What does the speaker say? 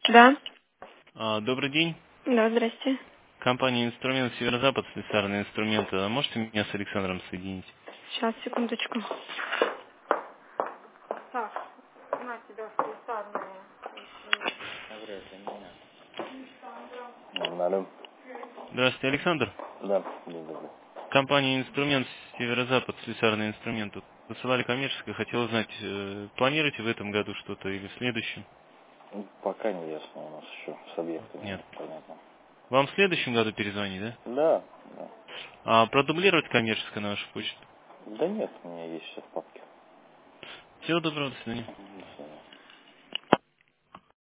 Да. Добрый день. Да, здрасте. Компания «Инструмент Северо-Запад», слесарные инструменты. А можете меня с Александром соединить? Сейчас, секундочку. Так, на тебя слесарные. Алло. Здравствуйте, Александр. Да, да. Компания «Инструмент Северо-Запад», слесарные инструменты. Высылали коммерческое. Хотел узнать, планируете в этом году что-то или в следующем? Ну, пока не ясно у нас еще с объектами, Нет. понятно. Вам в следующем году перезвонить, да? Да, да. А продублировать коммерческое на вашу почту? Да нет, у меня есть все в папке. Всего доброго, до свидания. До свидания.